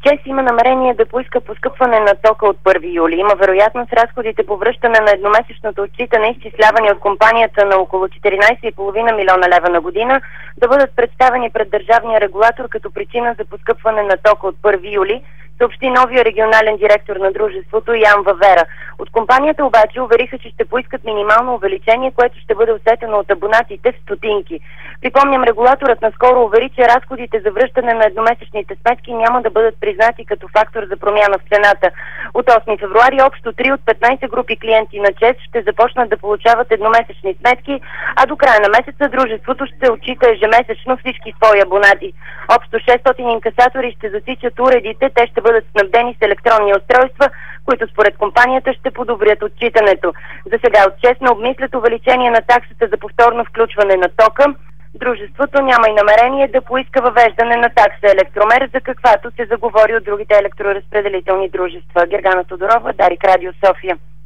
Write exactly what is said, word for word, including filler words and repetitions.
ЧЕЗ има намерение да поиска поскъпване на тока от първи юли. Има вероятност разходите по връщане на едномесечното отчитане, изчислявани от компанията на около четиринайсет и половина милиона лева на година, да бъдат представени пред държавния регулатор като причина за поскъпване на тока от първи юли, съобщи новия регионален директор на дружеството Ян Вавера. От компанията обаче увериха, че ще поискат минимално увеличение, което ще бъде усетено от абонатите в стотинки. Припомням, регулаторът наскоро увери, че разходите за връщане на едномесечните сметки няма да бъдат признати като фактор за промяна в цената. От осми февруари общо три от петнайсет групи клиенти на ЧЕЗ ще започнат да получават едномесечни сметки, а до края на месеца дружеството ще отчита ежемесечно всички свои абонати. Общо шестстотин инкасатори ще засичат уредите, те ще бъдат снабдени с електронни устройства, които според компанията ще подобрят отчитането. За сега от ЧЕЗ не обмислят увеличение на таксата за повторно включване на тока. Дружеството няма и намерение да поиска въвеждане на такса електромер, за каквато се заговори от другите електроразпределителни дружества. Гергана Тодорова, Дарик Радио, София.